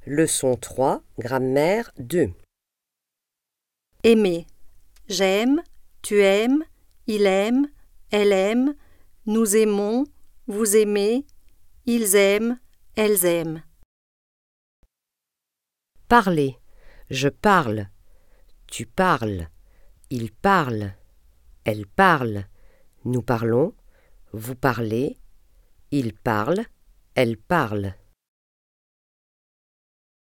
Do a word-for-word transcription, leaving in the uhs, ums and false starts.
Leçon trois, grammaire deux. Aimer. J'aime, tu aimes, il aime, elle aime, nous aimons, vous aimez, ils aiment, elles aiment. Parler. Je parle, tu parles, il parle, elle parle, nous parlons, vous parlez, il parle, elle parle.